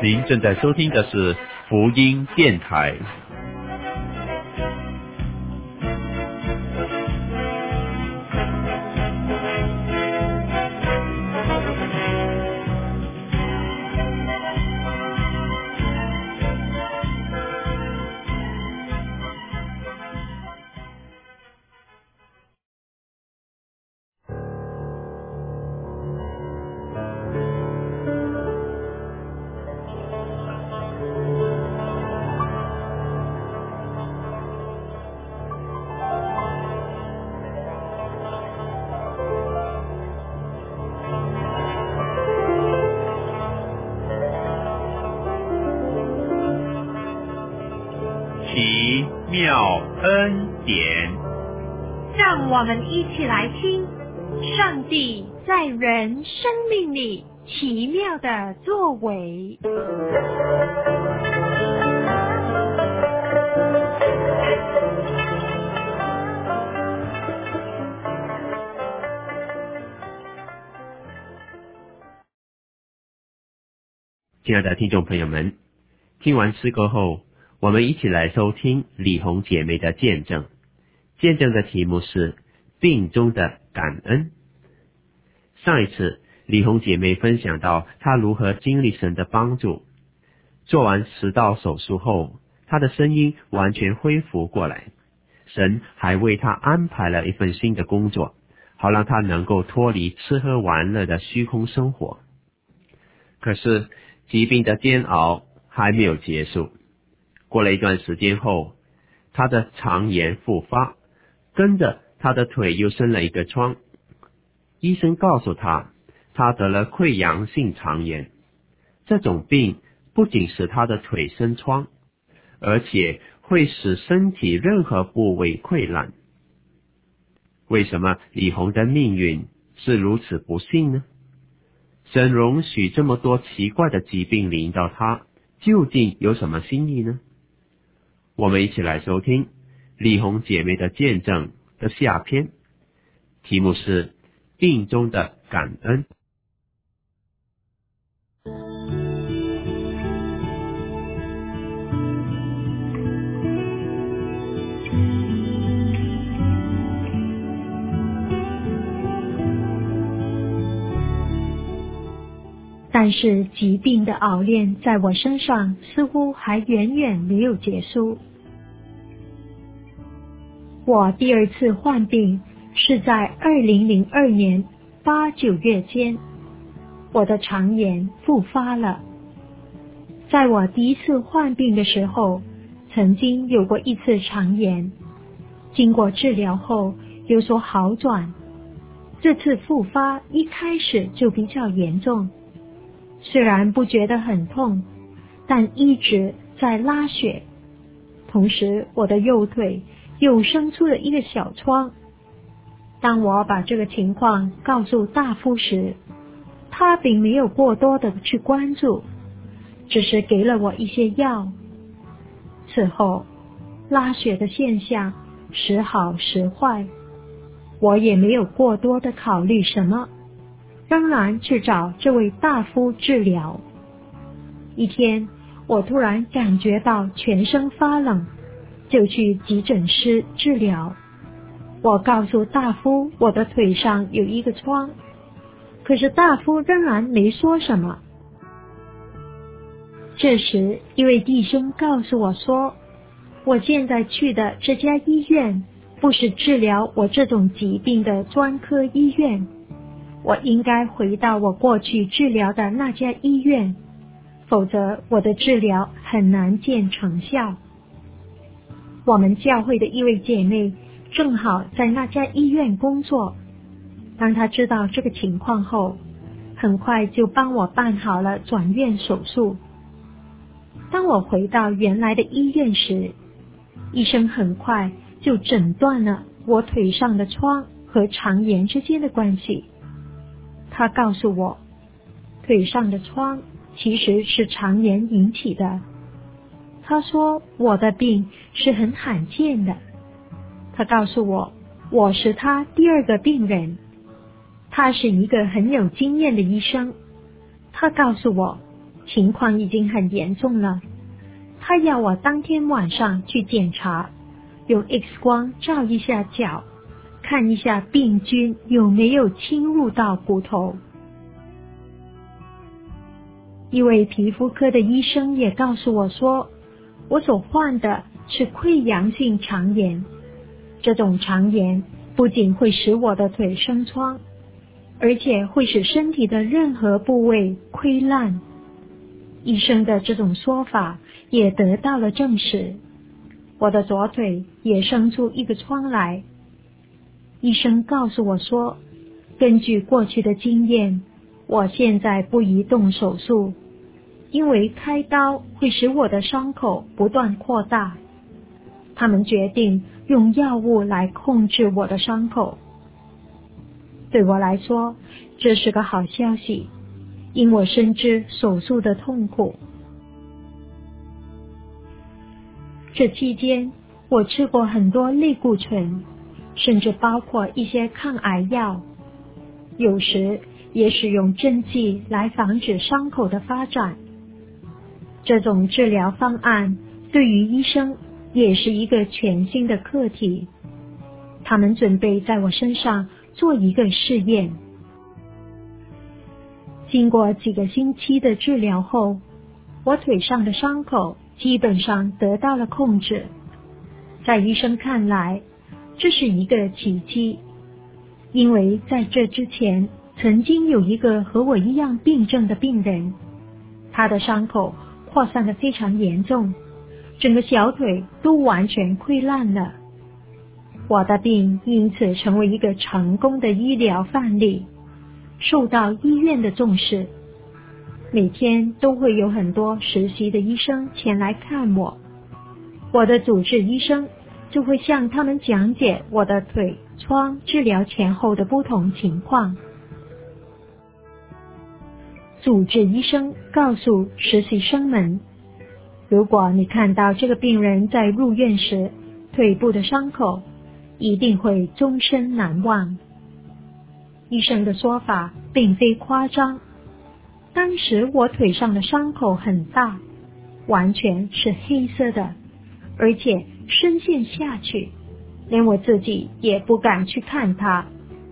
您正在收听的是福音电台。奇妙恩典， 让我们一起来听上帝在人生命里奇妙的作为。 亲爱的听众朋友们，听完诗歌后，我们一起来收听李红姐妹的见证。见证的题目是病中的感恩。上一次李红姐妹分享到她如何经历神的帮助，做完食道手术后，她的声音完全恢复过来，神还为她安排了一份新的工作，好让她能够脱离吃喝玩乐的虚空生活。可是疾病的煎熬还没有结束，过了一段时间后，他的肠炎复发，跟着他的腿又生了一个疮。医生告诉他，他得了溃疡性肠炎。这种病不仅使他的腿生疮，而且会使身体任何部位溃烂。为什么李红的命运是如此不幸呢？神容许这么多奇怪的疾病临到他，究竟有什么心意呢？我们一起来收听李红姐妹的见证的下篇，题目是病中的感恩。 但是疾病的熬炼在我身上似乎还远远没有结束。我第二次患病是在2002年8、9月间，我的肠炎复发了。在我第一次患病的时候，曾经有过一次肠炎，经过治疗后有所好转。这次复发一开始就比较严重，虽然不觉得很痛，但一直在拉血，同时我的右腿又生出了一个小疮。当我把这个情况告诉大夫时，他并没有过多的去关注，只是给了我一些药。此后拉血的现象时好时坏，我也没有过多的考虑什么，仍然去找这位大夫治疗。一天，我突然感觉到全身发冷，就去急诊室治疗。我告诉大夫我的腿上有一个疮，可是大夫仍然没说什么。这时，一位弟兄告诉我说，我现在去的这家医院不是治疗我这种疾病的专科医院，我应该回到我过去治疗的那家医院，否则我的治疗很难见成效。我们教会的一位姐妹正好在那家医院工作，当她知道这个情况后，很快就帮我办好了转院手术。当我回到原来的医院时，医生很快就诊断了我腿上的疮和肠炎之间的关系。他告诉我，腿上的疮其实是肠炎引起的。他说我的病是很罕见的。他告诉我，我是他第二个病人。他是一个很有经验的医生。他告诉我， 情况已经很严重了。他要我当天晚上去检查，用 X 光照一下脚，看一下病菌有没有侵入到骨头。一位皮肤科的医生也告诉我说，我所患的是溃疡性肠炎，这种肠炎不仅会使我的腿生疮，而且会使身体的任何部位溃烂。医生的这种说法也得到了证实，我的左腿也生出一个疮来。医生告诉我说，根据过去的经验，我现在不宜动手术，因为开刀会使我的伤口不断扩大。他们决定用药物来控制我的伤口。对我来说，这是个好消息，因我深知手术的痛苦。这期间，我吃过很多类固醇，甚至包括一些抗癌药，有时也使用针剂来防止伤口的发展。这种治疗方案对于医生也是一个全新的课题。他们准备在我身上做一个试验。经过几个星期的治疗后，我腿上的伤口基本上得到了控制。在医生看来，这是一个奇迹，因为在这之前曾经有一个和我一样病症的病人，他的伤口扩散得非常严重，整个小腿都完全溃烂了。我的病因此成为一个成功的医疗范例，受到医院的重视。每天都会有很多实习的医生前来看我，我的主治医生就会向他们讲解我的腿疮治疗前后的不同情况。主治医生告诉实习生们，如果你看到这个病人在入院时腿部的伤口，一定会终身难忘。医生的说法并非夸张，当时我腿上的伤口很大，完全是黑色的，而且深陷下去，连我自己也不敢去看它。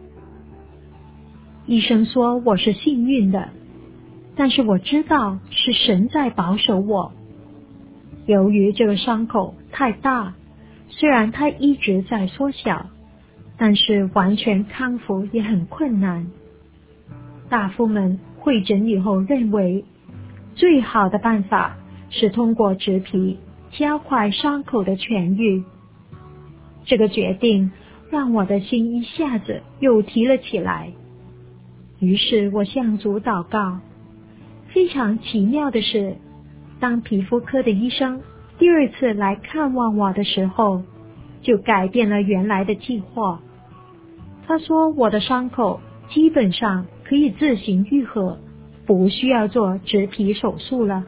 医生说我是幸运的，但是我知道是神在保守我。由于这个伤口太大，虽然它一直在缩小，但是完全康复也很困难。大夫们会诊以后认为，最好的办法是通过植皮加快伤口的痊愈。这个决定让我的心一下子又提了起来。于是我向主祷告。非常奇妙的是，当皮肤科的医生第二次来看望我的时候，就改变了原来的计划。他说我的伤口基本上可以自行愈合，不需要做植皮手术了。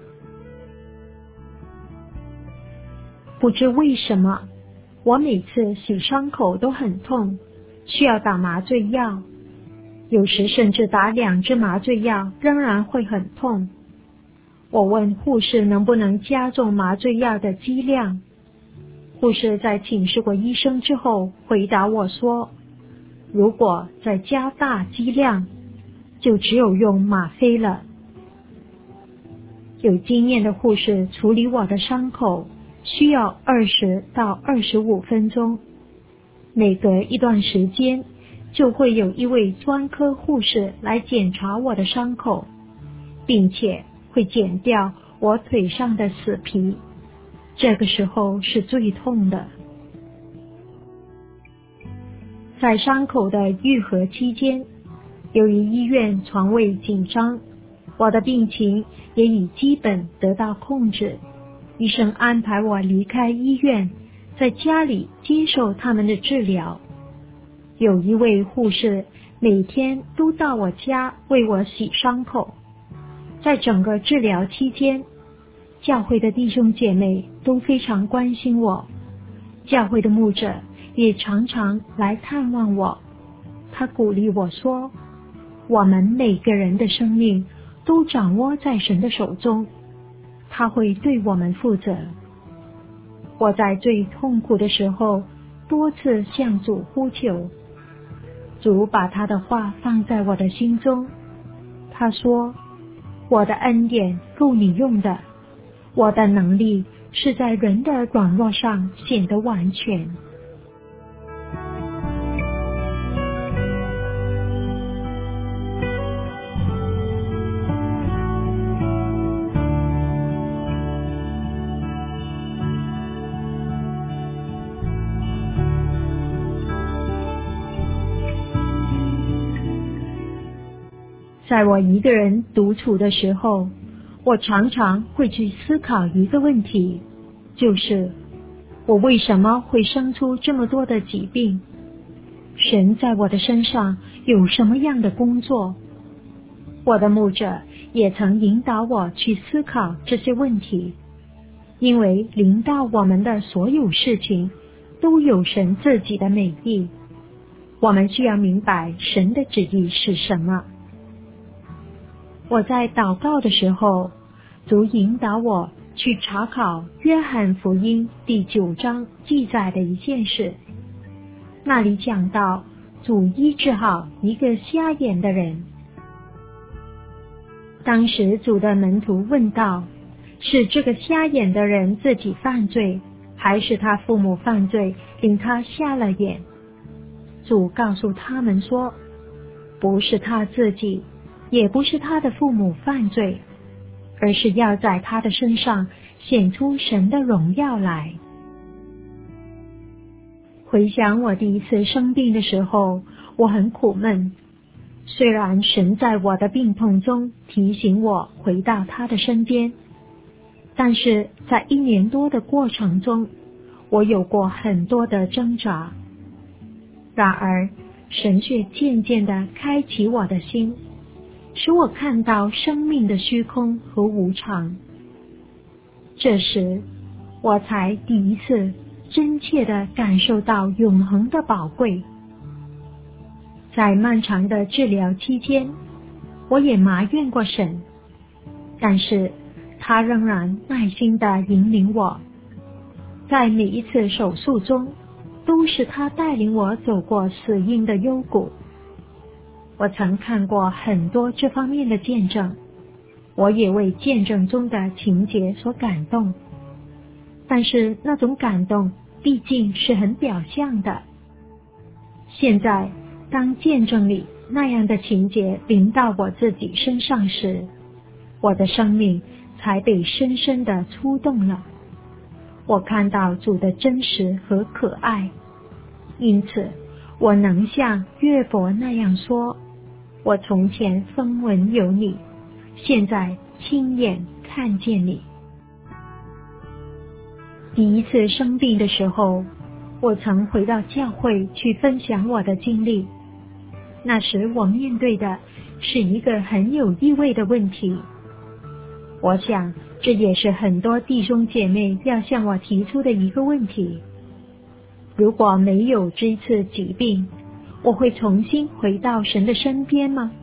不知为什么，我每次洗伤口都很痛，需要打麻醉药，有时甚至打2支麻醉药仍然会很痛。我问护士能不能加重麻醉药的剂量，护士在请示过医生之后回答我说，如果再加大剂量，就只有用吗啡了。有经验的护士处理我的伤口需要20到25分钟，每隔一段时间就会有一位专科护士来检查我的伤口，并且会剪掉我腿上的死皮，这个时候是最痛的。在伤口的愈合期间，由于医院床位紧张，我的病情也已基本得到控制。医生安排我离开医院，在家里接受他们的治疗。有一位护士每天都到我家为我洗伤口。在整个治疗期间，教会的弟兄姐妹都非常关心我，教会的牧者也常常来探望我。他鼓励我说，我们每个人的生命都掌握在神的手中，他会对我们负责。我在最痛苦的时候多次向主呼求，主把他的话放在我的心中。他说，我的恩典够你用的，我的能力是在人的软弱上显得完全。在我一个人独处的时候，我常常会去思考一个问题，就是我为什么会生出这么多的疾病？神在我的身上有什么样的工作？我的牧者也曾引导我去思考这些问题，因为临到我们的所有事情都有神自己的美意，我们需要明白神的旨意是什么。我在祷告的时候，主引导我去查考约翰福音第9章记载的一件事，那里讲到主医治好一个瞎眼的人。当时主的门徒问道，是这个瞎眼的人自己犯罪，还是他父母犯罪令他瞎了眼？主告诉他们说，不是他自己，也不是他的父母犯罪，而是要在他的身上显出神的荣耀来。回想我第一次生病的时候，我很苦闷。虽然神在我的病痛中提醒我回到他的身边，但是在1年多的过程中，我有过很多的挣扎。然而，神却渐渐地开启我的心，使我看到生命的虚空和无常。这时，我才第一次真切地感受到永恒的宝贵。在漫长的治疗期间，我也埋怨过神，但是他仍然耐心地引领我。在每一次手术中，都是他带领我走过死荫的幽谷。我曾看过很多这方面的见证，我也为见证中的情节所感动，但是那种感动毕竟是很表象的。现在当见证里那样的情节临到我自己身上时，我的生命才被深深地触动了。我看到主的真实和可爱，因此我能像约伯那样说，我从前风闻有你，现在亲眼看见你。第一次生病的时候，我曾回到教会去分享我的经历。那时我面对的是一个很有意味的问题，我想这也是很多弟兄姐妹要向我提出的一个问题。如果没有这一次疾病，我会重新回到神的身边吗？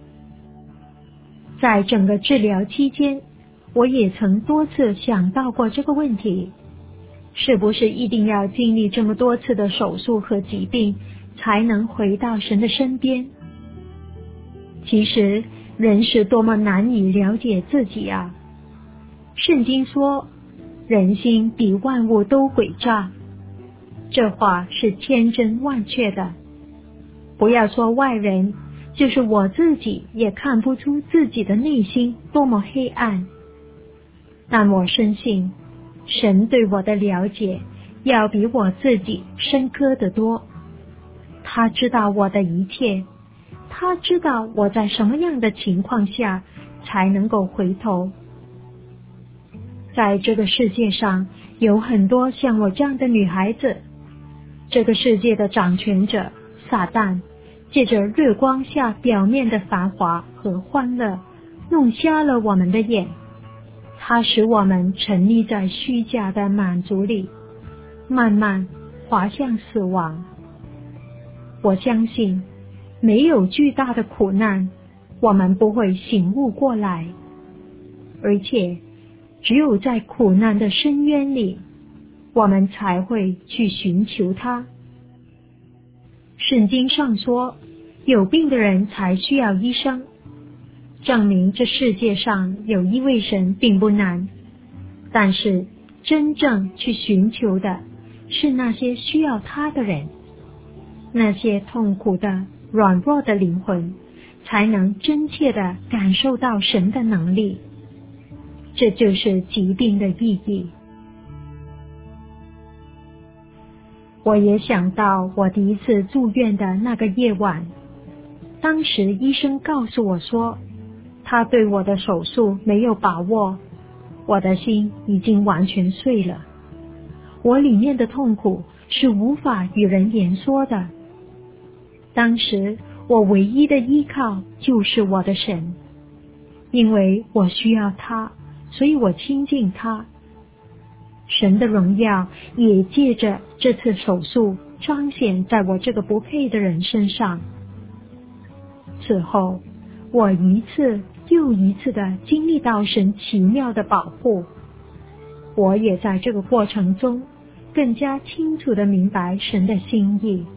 在整个治疗期间，我也曾多次想到过这个问题，是不是一定要经历这么多次的手术和疾病，才能回到神的身边？其实人是多么难以了解自己啊！圣经说，人心比万物都诡诈，这话是千真万确的。不要说外人，就是我自己也看不出自己的内心多么黑暗。但我深信，神对我的了解要比我自己深刻得多。他知道我的一切，他知道我在什么样的情况下才能够回头。在这个世界上有很多像我这样的女孩子，这个世界的掌权者撒旦借着日光下表面的繁华和欢乐，弄瞎了我们的眼，它使我们沉溺在虚假的满足里，慢慢滑向死亡。我相信没有巨大的苦难， 我们不会醒悟过来，而且只有在苦难的深渊里，我们才会去寻求他。圣经上说，有病的人才需要医生，证明这世界上有一位神并不难，但是真正去寻求的是那些需要他的人，那些痛苦的软弱的灵魂才能真切地感受到神的能力。这就是疾病的意义。我也想到我第一次住院的那个夜晚，当时医生告诉我说，他对我的手术没有把握，我的心已经完全碎了，我里面的痛苦是无法与人言说的。当时我唯一的依靠就是我的神，因为我需要他，所以我亲近他。神的荣耀也借着这次手术彰显在我这个不配的人身上。此后，我一次又一次的经历到神奇妙的保护，我也在这个过程中更加清楚的明白神的心意。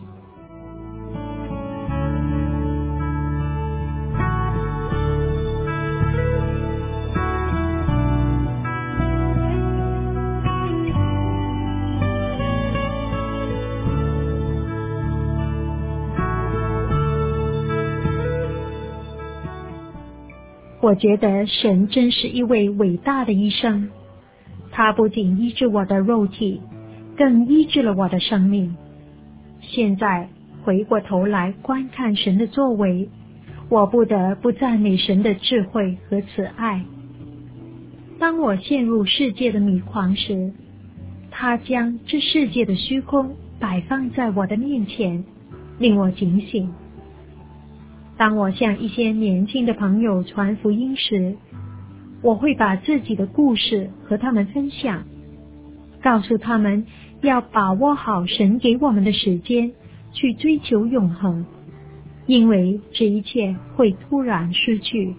我觉得神真是一位伟大的医生，他不仅医治我的肉体，更医治了我的生命。现在回过头来观看神的作为，我不得不赞美神的智慧和慈爱。当我陷入世界的迷狂时，他将这世界的虚空摆放在我的面前，令我警醒。当我向一些年轻的朋友传福音时，我会把自己的故事和他们分享，告诉他们要把握好神给我们的时间，去追求永恒，因为这一切会突然失去。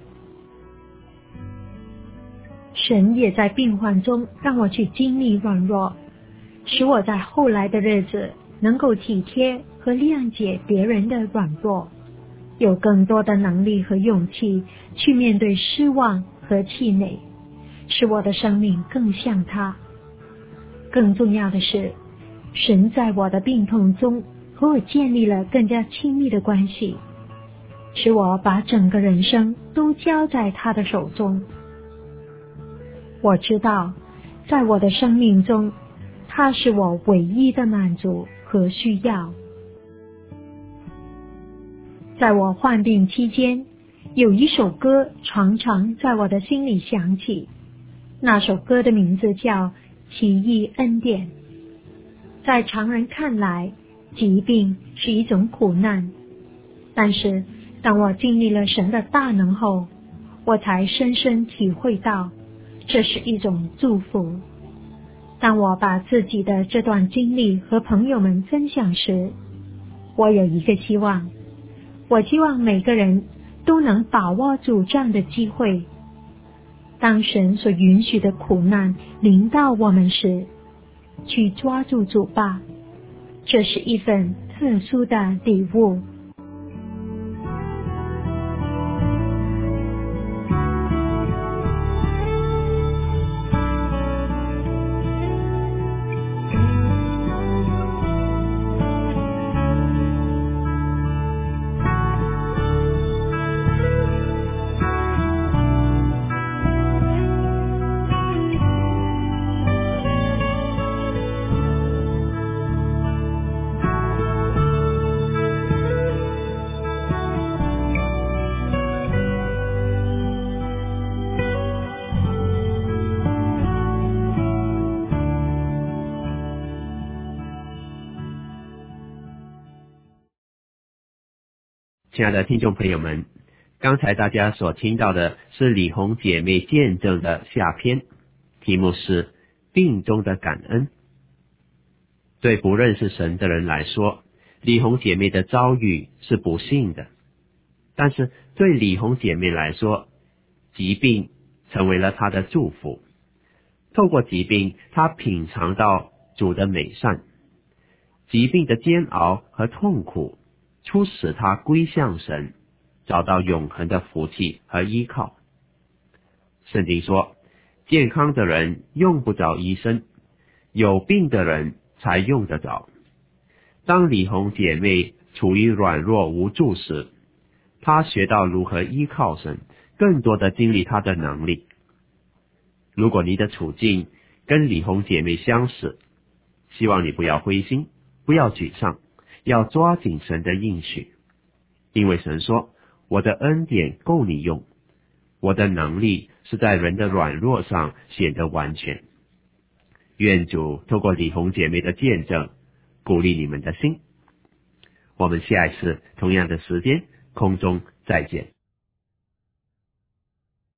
神也在病患中让我去经历软弱，使我在后来的日子能够体贴和谅解别人的软弱，有更多的能力和勇气去面对失望和气馁，使我的生命更像他。更重要的是，神在我的病痛中和我建立了更加亲密的关系，使我把整个人生都交在他的手中。我知道，在我的生命中，他是我唯一的满足和需要。在我患病期间，有一首歌常常在我的心里响起，那首歌的名字叫《奇异恩典》。在常人看来，疾病是一种苦难，但是当我经历了神的大能后，我才深深体会到这是一种祝福。当我把自己的这段经历和朋友们分享时，我有一个希望，我希望每个人都能把握住这样的机会。当神所允许的苦难临到我们时，去抓住主吧，这是一份特殊的礼物。 亲爱的听众朋友们，刚才大家所听到的是李红姐妹见证的下篇，题目是病中的感恩。对不认识神的人来说，李红姐妹的遭遇是不幸的， 但是对李红姐妹来说，疾病成为了她的祝福。透过疾病，她品尝到主的美善，疾病的煎熬和痛苦促使她归向神，找到永恒的福气和依靠。圣经说，健康的人用不着医生，有病的人才用得着。当李红姐妹处于软弱无助时，她学到如何依靠神，更多的经历她的能力。如果你的处境跟李红姐妹相似，希望你不要灰心，不要沮丧，要抓紧神的应许。因为神说，我的恩典够你用，我的能力是在人的软弱上显得完全。愿主透过李红姐妹的见证鼓励你们的心。我们下一次同样的时间空中再见。